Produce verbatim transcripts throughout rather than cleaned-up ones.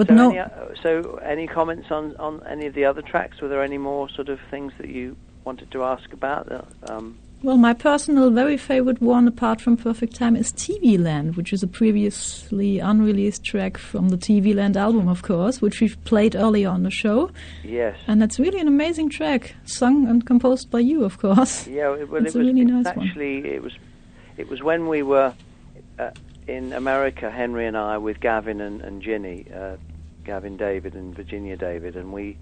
But so no. Any, uh, so, any comments on, on any of the other tracks? Were there any more sort of things that you wanted to ask about? Um, Well, my personal very favorite one, apart from Perfect Time, is T V Land, which is a previously unreleased track from the T V Land album, of course, which we've played earlier on the show. Yes. And it's really an amazing track, sung and composed by you, of course. Yeah, it, well, it's it was a really nice actually, one. it was, it was when we were uh, in America, Henry and I, with Gavin and, and Ginny, uh, Gavin David and Virginia David, and we...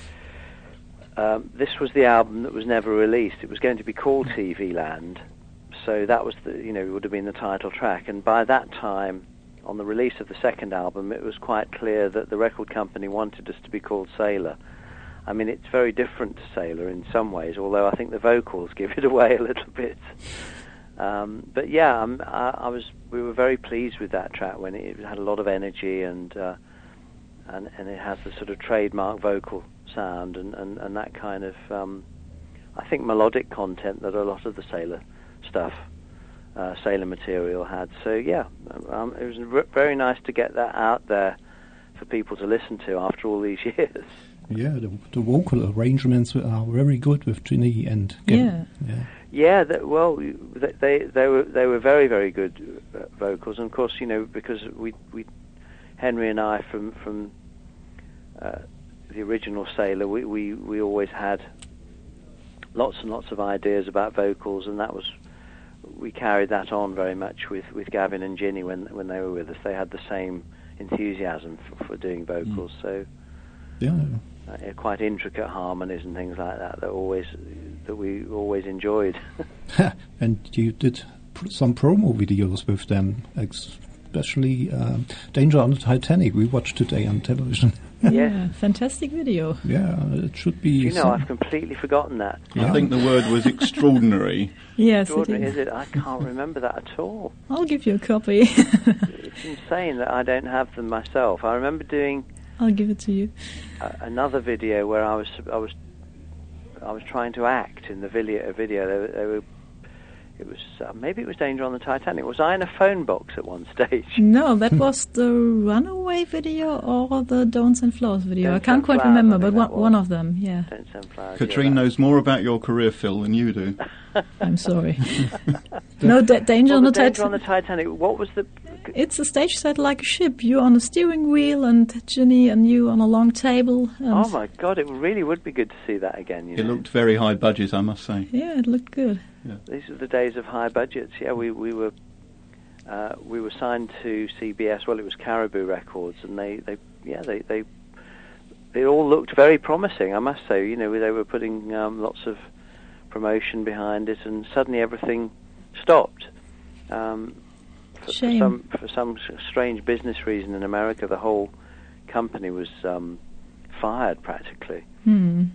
Um, this was the album that was never released. It was going to be called T V Land, so that was the, you know, it would have been the title track. And by that time, on the release of the second album, it was quite clear that the record company wanted us to be called Sailor. I mean, it's very different to Sailor in some ways, although I think the vocals give it away a little bit. Um, but yeah, um, I, I was. We were very pleased with that track when it, it had a lot of energy and uh, and and it has the sort of trademark vocal sound and, and, and that kind of, um, I think, melodic content that a lot of the Sailor stuff, uh, Sailor material had. So yeah, um, it was r- very nice to get that out there for people to listen to after all these years. Yeah, the, the vocal arrangements are very good with Ginny and Gavin. Yeah. Yeah, yeah that, well, they they were they were very very good uh, vocals, and of course, you know, because we we Henry and I from from. Uh, the original Sailor, we, we, we always had lots and lots of ideas about vocals, and that was, we carried that on very much with, with Gavin and Ginny when when they were with us. They had the same enthusiasm for, for doing vocals, mm. so yeah, uh, quite intricate harmonies and things like that that always that we always enjoyed. And you did pr- some promo videos with them, especially um, Danger on the Titanic. We watched today on television. Yes. Yeah, fantastic video. Yeah, it should be. You know, some... I've completely forgotten that. I think the word was extraordinary. Yes, extraordinary, it is. is it? I can't remember that at all. I'll give you a copy. It's insane that I don't have them myself. I remember doing. I'll give it to you. A, another video where I was I was I was trying to act in the video. Video. They, were- they were. It was uh, maybe it was Danger on the Titanic. Was I in a phone box at one stage? No, that was the Runaway video or the Don'ts and Flows video. Don't I can't Send quite Flowers, remember, I but think one, that was. one of them, yeah. Don't Send Flowers. Katrine yeah, knows more about your career, Phil, than you do. I'm sorry. No, da- Danger well, on the, the Danger on Titanic. the Titanic. What was the? It's a stage set like a ship. You on a steering wheel and Ginny and you on a long table. And Oh my God! It really would be good to see that again. You It know? looked very high budget, I must say. Yeah, it looked good. These are the days of high budgets. Yeah, we we were uh, we were signed to C B S. Well, it was Caribou Records, and they, they yeah they, they they all looked very promising. I must say, you know, they were putting um, lots of promotion behind it, and suddenly everything stopped. Um, for, for Shame. some for some strange business reason in America, the whole company was um, fired practically. Hmm.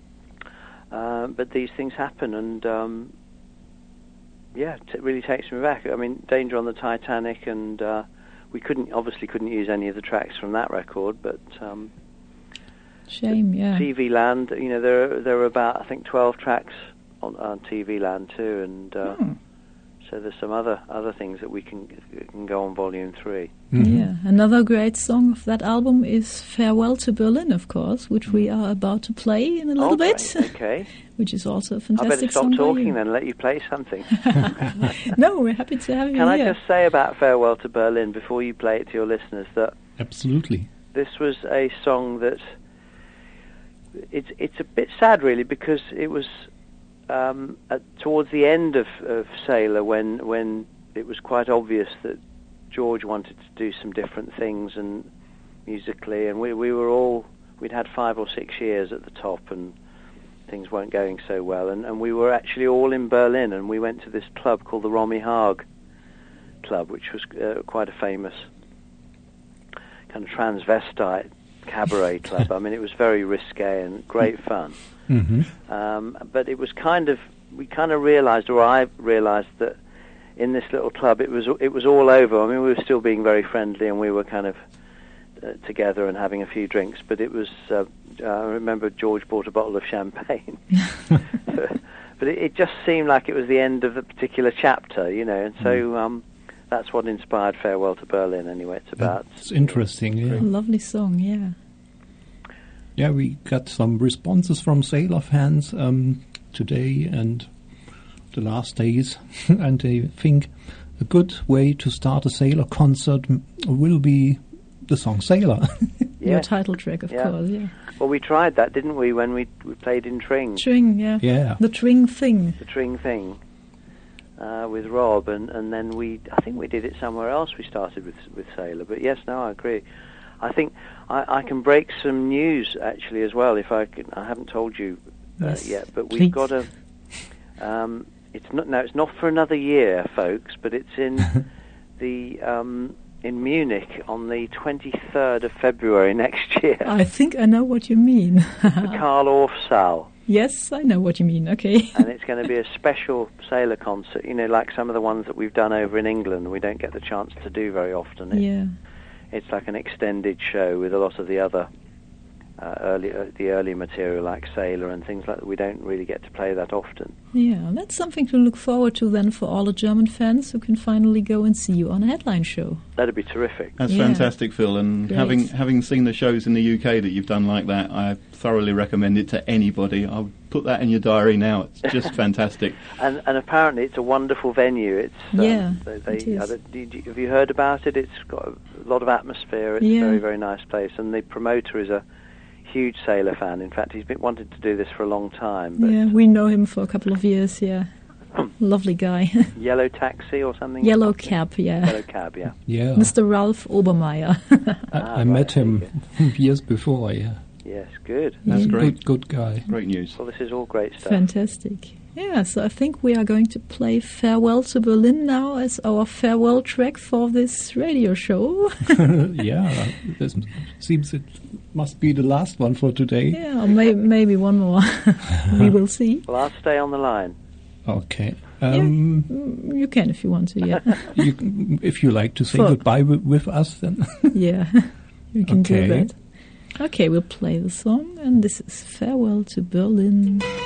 Uh, but these things happen, and um, yeah, it really takes me back. I mean, Danger on the Titanic, and uh, we couldn't obviously couldn't use any of the tracks from that record, but um, Shame, yeah. T V Land, you know, there there were about I think twelve tracks on, on T V Land too, and uh, Hmm. so there's some other other things that we can can go on Volume Three. Mhm. Yeah, another great song of that album is Farewell to Berlin, of course, which we are about to play in a little Oh, bit, great, okay. which is also a I better fantastic stop song by talking you. then and let you play something. No, we're happy to have you Can I here. just say about Farewell to Berlin before you play it to your listeners that Absolutely. this was a song that it's it's a bit sad really, because it was um, at, towards the end of, of Sailor when when it was quite obvious that George wanted to do some different things and musically, and we we were all we'd had five or six years at the top and things weren't going so well, and, and we were actually all in Berlin, and we went to this club called the Romy Haag Club, which was uh, quite a famous kind of transvestite cabaret club. I mean, it was very risque and great fun. Mm-hmm. Um, but it was kind of, we kind of realised, or I realised, that in this little club it was it was all over. I mean, we were still being very friendly, and we were kind of uh, together and having a few drinks. But it was, uh, I remember George bought a bottle of champagne. But it, it just seemed like it was the end of a particular chapter, you know. And so um, that's what inspired Farewell to Berlin. Anyway, it's about. It's interesting. Yeah. A lovely song, yeah. Yeah, we got some responses from Sailor fans um, today and the last days, and they think a good way to start a Sailor concert m- will be the song Sailor. Yeah. Your title track, of Yeah. course, yeah. Well, we tried that, didn't we, when we we played in Tring, Tring, yeah. Yeah. The Tring thing. the Tring thing, uh, with Rob, and, and then we, I think we did it somewhere else. We started with with Sailor, but yes, no, I agree. I think I, I can break some news actually as well. If I can, I haven't told you uh, Yes, yet, but we've please. got a. Um, it's not no, it's not for another year, folks, but it's in the um, in Munich on the twenty-third of February next year. I think I know what you mean. The Karl Orff Saal. Yes, I know what you mean, okay. And it's going to be a special Sailor concert, you know, like some of the ones that we've done over in England. We don't get the chance to do very often. It, Yeah. It's like an extended show with a lot of the other uh, early, uh, the early material, like Sailor and things like that. We don't really get to play that often. Yeah, that's something to look forward to then for all the German fans who can finally go and see you on a headline show. That'd be terrific. That's Yeah. fantastic, Phil. And Great. having having seen the shows in the U K that you've done like that, I thoroughly recommend it to anybody. I'll put that in your diary now. It's just fantastic. And and apparently it's a wonderful venue. It's um, Yeah, they, they, it is. I don't- did you, have you heard about it? It's got a lot of atmosphere. It's Yeah. a very very nice place, and the promoter is a huge Sailor fan. In fact, he's been wanted to do this for a long time. But Yeah, we know him for a couple of years, yeah. Lovely guy. Yellow Taxi or something. Yellow Cab, yeah. Yellow Cab, yeah. Yeah. Mister Ralph Obermeier. I, Ah, I met right, him there years before. Yeah. Yes, good. That's Yeah. great. Good, good guy. Great news. Well, this is all great stuff. Fantastic. Yeah, so I think we are going to play Farewell to Berlin now as our farewell track for this radio show. Yeah. This seems it must be the last one for today. Yeah, or may- maybe one more. We will see. Well, I'll stay on the line. Okay. Um, Mm, You can if you want to, yeah. you, if you like to say For- goodbye with, with us, then. Yeah, you can Okay. do that. Okay, we'll play the song, and this is Farewell to Berlin.